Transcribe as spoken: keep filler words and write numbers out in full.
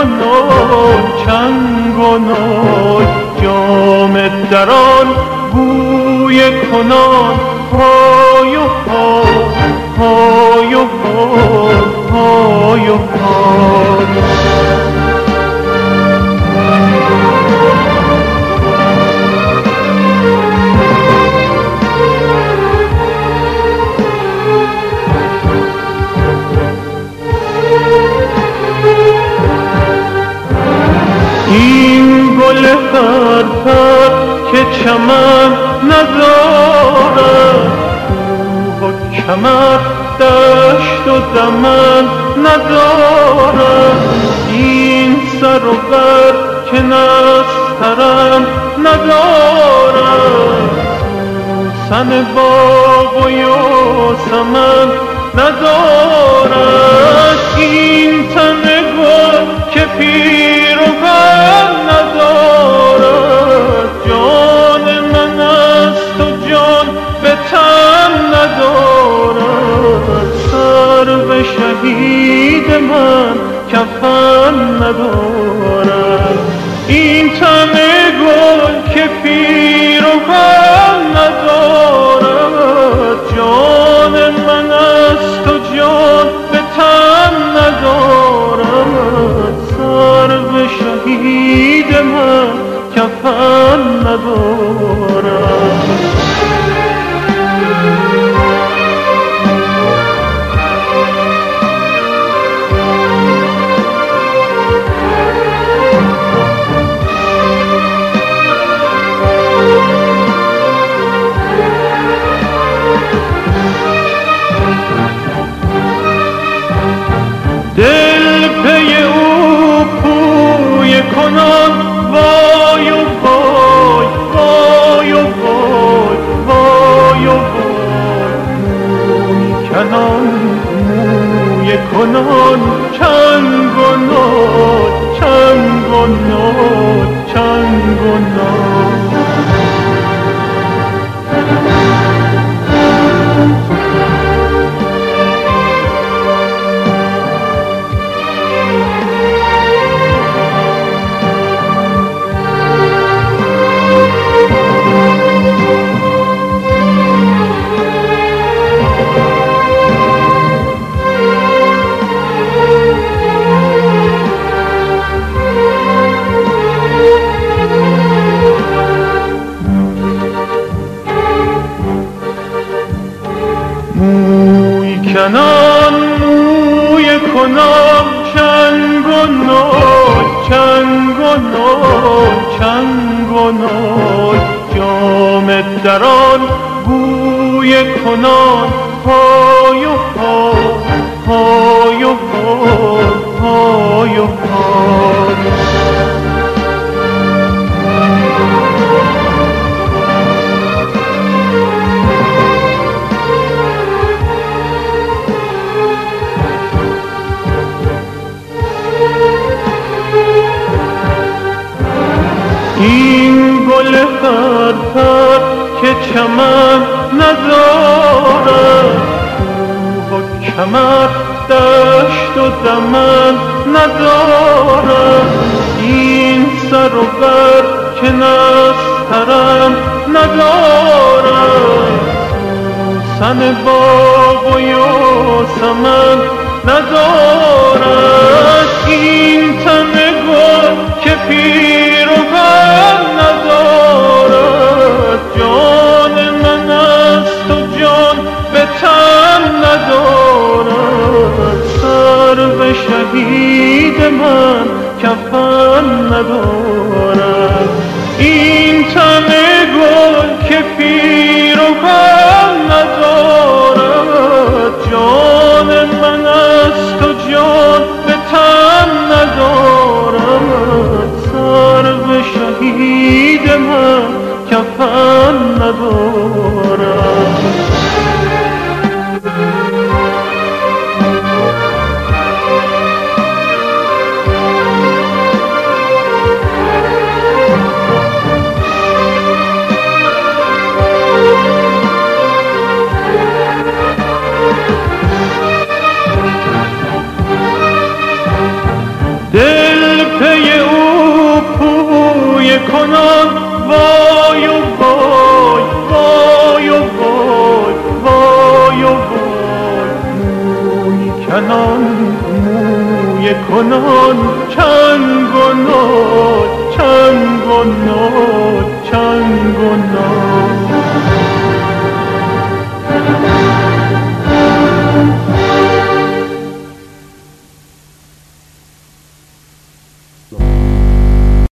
نول چنگ و نول جام دران بوی کنان های و های و های و این گل پرپر که چمن ندارد کوه و کمر دشت و دمن ندارد این سر و بر که نسترن ندارد سوسن باغ و یاسمن ندارد این تن گل که پیر و بر ندارد جان من است و جان به تن ندارد سر به شهید من کفن ندارد این تن گل که پیر و بر ندارد جان من است و جان به تن ندارد سر به شهید من کفن ندارد دل پی او پوی کنان وای و وای وای و وای وای و وای موی کنان موی کنان چنگ و نال چنگ و نال چنگ و نال موی کنان موی کنان چنگ و نال چنگ و نال چنگ و نال جام دران بوی کنان های و های و های و این گل پرپر که چمن ندارد کوه و کمر دشت و دمن ندارد این سر و بر که نسترن ندارد سوسن باغ و یاسمن ندارد این تن گل که پیر و بر ندارد جان من است و جان به تن ندارد سر به شهید من کفن ندارد این تن گل که پیر و بر ندارد جان من است و کنان وای و وای وای و وای وای و وای موی کنان موی کنان چنگ و نای چنگ و نای